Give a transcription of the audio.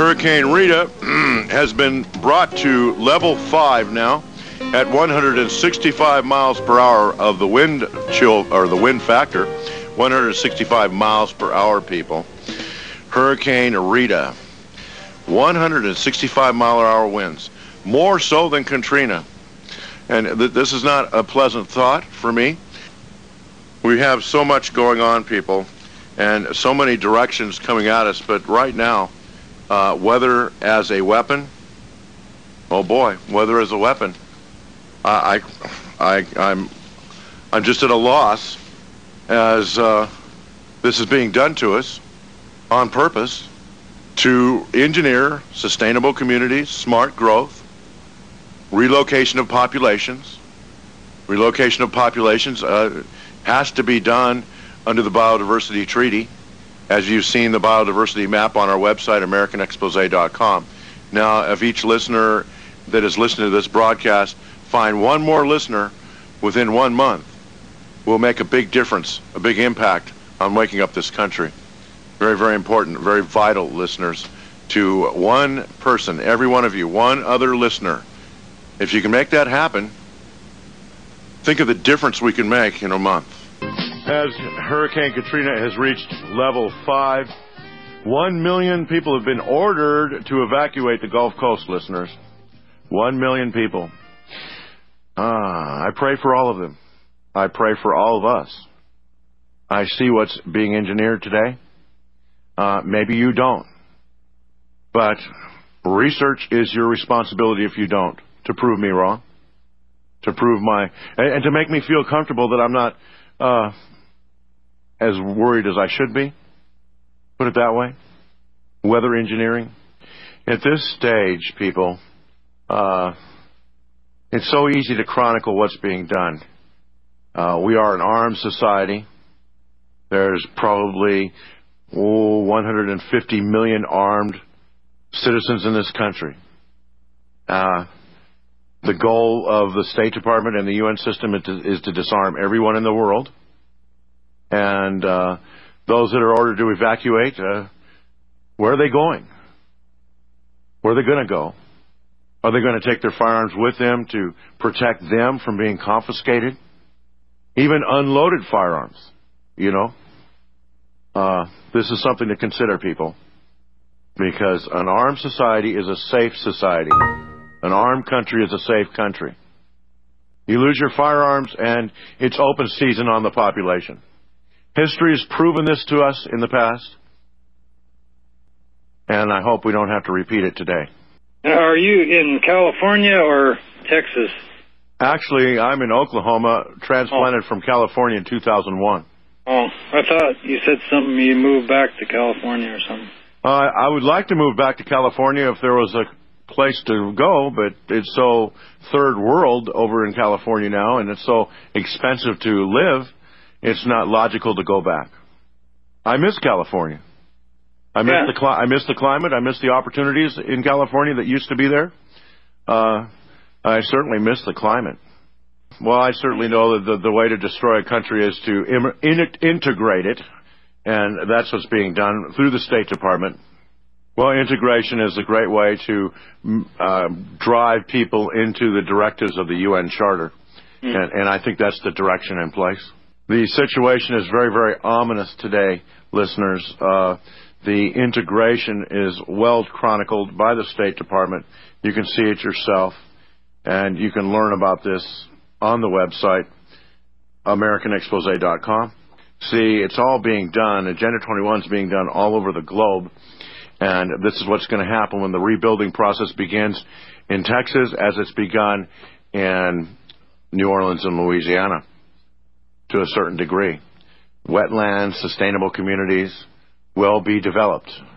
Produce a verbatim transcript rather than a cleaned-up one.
Hurricane Rita has been brought to level five now at one hundred sixty-five miles per hour of the wind chill, or the wind factor, one hundred sixty-five miles per hour, people. Hurricane Rita, one hundred sixty-five mile per hour winds, more so than Katrina. And th this is not a pleasant thought for me. We have so much going on, people, and so many directions coming at us, but right now, uh, weather as a weapon, oh boy, weather as a weapon. I, I, I'm, I'm just at a loss as uh, this is being done to us on purpose to engineer sustainable communities, smart growth, relocation of populations. Relocation of populations uh, has to be done under the Biodiversity Treaty, as you've seen the biodiversity map on our website, American Expose dot com. Now, if each listener that is listening to this broadcast find one more listener within one month, will make a big difference, a big impact on waking up this country. Very, very important, very vital, listeners. To one person, every one of you, one other listener. If you can make that happen, think of the difference we can make in a month. As Hurricane Katrina has reached level five, one million people have been ordered to evacuate the Gulf Coast, listeners. One million people. Ah, I pray for all of them. I pray for all of us. I see what's being engineered today. Uh, maybe you don't. But research is your responsibility if you don't, to prove me wrong. To prove my... And, and to make me feel comfortable that I'm not uh, as worried as I should be. Put it that way. Weather engineering. At this stage, people... Uh, It's so easy to chronicle what's being done. Uh, we are an armed society. There's probably oh, one hundred fifty million armed citizens in this country. Uh, the goal of the State Department and the U N system is to, is to disarm everyone in the world. And uh, those that are ordered to evacuate, uh, where are they going? Where are they going to go? Are they going to take their firearms with them to protect them from being confiscated? Even unloaded firearms, you know? Uh, this is something to consider, people. Because an armed society is a safe society. An armed country is a safe country. You lose your firearms and it's open season on the population. History has proven this to us in the past. And I hope we don't have to repeat it today. Now, are you in California or Texas? Actually, I'm in Oklahoma, transplanted oh. from California in two thousand one. Oh, I thought you said something, you moved back to California or something. Uh, I would like to move back to California if there was a place to go, but it's so third world over in California now, and it's so expensive to live, it's not logical to go back. I miss California. I miss, yeah. the cli I miss the climate. I miss the opportunities in California that used to be there. Uh, I certainly miss the climate. Well, I certainly know that the, the way to destroy a country is to im in integrate it, and that's what's being done through the State Department. Well, integration is a great way to uh, drive people into the directives of the U N Charter, mm. and, and I think that's the direction in place. The situation is very, very ominous today, listeners. Uh, The integration is well chronicled by the State Department. You can see it yourself, and you can learn about this on the website, American Expose dot com. See, it's all being done. Agenda twenty-one is being done all over the globe, and this is what's going to happen when the rebuilding process begins in Texas, as it's begun in New Orleans and Louisiana to a certain degree. Wetlands, sustainable communities will be developed.